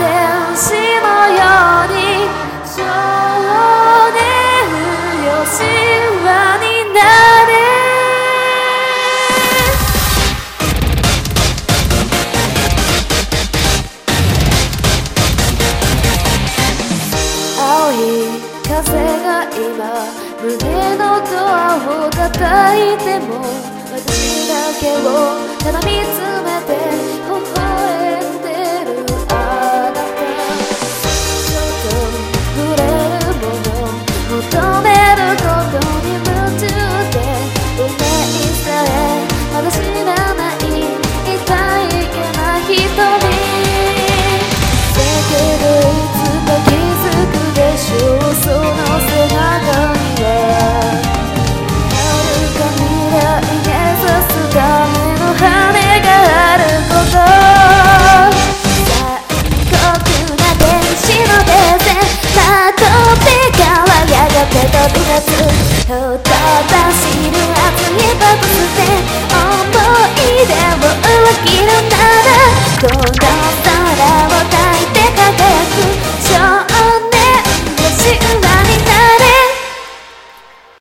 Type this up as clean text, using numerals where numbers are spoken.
天使のように少年よ神話になれ青い風が今胸のドアを叩いても私だけをただ見つめて